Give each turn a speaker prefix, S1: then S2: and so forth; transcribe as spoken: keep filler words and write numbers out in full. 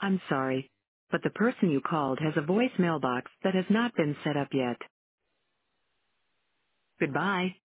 S1: I'm sorry, but the person you called has a voicemail box that has not been set up yet. Goodbye.